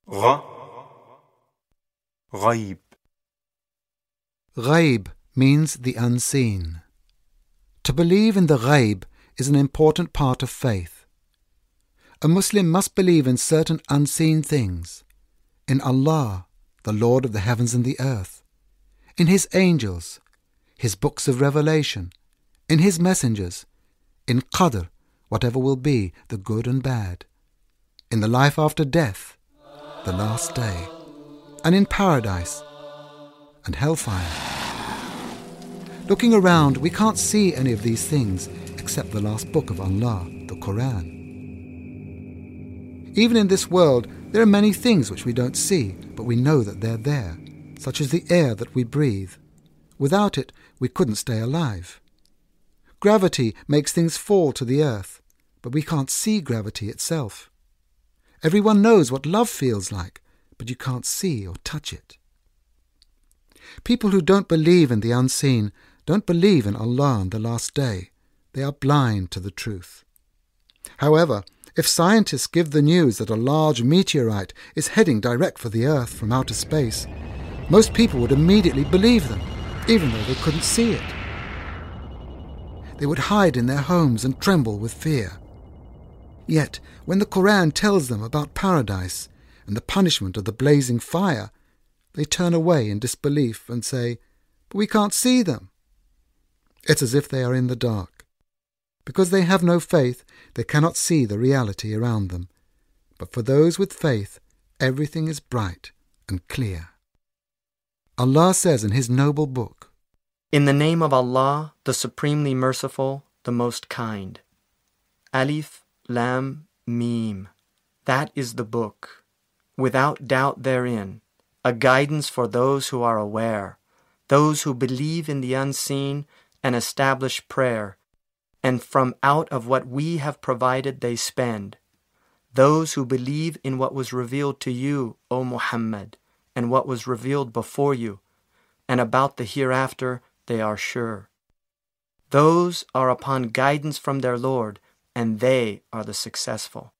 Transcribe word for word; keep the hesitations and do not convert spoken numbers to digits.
غ غيب. Ghaib means the unseen. To believe in the ghaib is an important part of faith. A Muslim must believe in certain unseen things, in Allah, the Lord of the heavens and the earth, in His angels, His books of revelation, in His messengers, in Qadr, whatever will be, the good and bad, in the life after death, the last day, and in paradise and hellfire. Looking around, we can't see any of these things except the last book of Allah, the Quran. Even in this world, there are many things which we don't see, but we know that they're there, such as the air that we breathe. Without it, we couldn't stay alive. Gravity makes things fall to the earth, but we can't see gravity itself. Everyone knows what love feels like, but you can't see or touch it. People who don't believe in the unseen don't believe in Allah and the Last Day. They are blind to the truth. However, if scientists give the news that a large meteorite is heading direct for the Earth from outer space, most people would immediately believe them, even though they couldn't see it. They would hide in their homes and tremble with fear. Yet, when the Quran tells them about paradise and the punishment of the blazing fire, they turn away in disbelief and say, "But we can't see them." It's as if they are in the dark. Because they have no faith, they cannot see the reality around them. But for those with faith, everything is bright and clear. Allah says in His noble book, "In the name of Allah, the Supremely Merciful, the Most Kind. Alif, Lam, Mim. That is the book, without doubt therein, a guidance for those who are aware, those who believe in the unseen and establish prayer, and from out of what we have provided they spend. Those who believe in what was revealed to you, O Muhammad, and what was revealed before you, and about the hereafter they are sure. Those are upon guidance from their Lord, and they are the successful."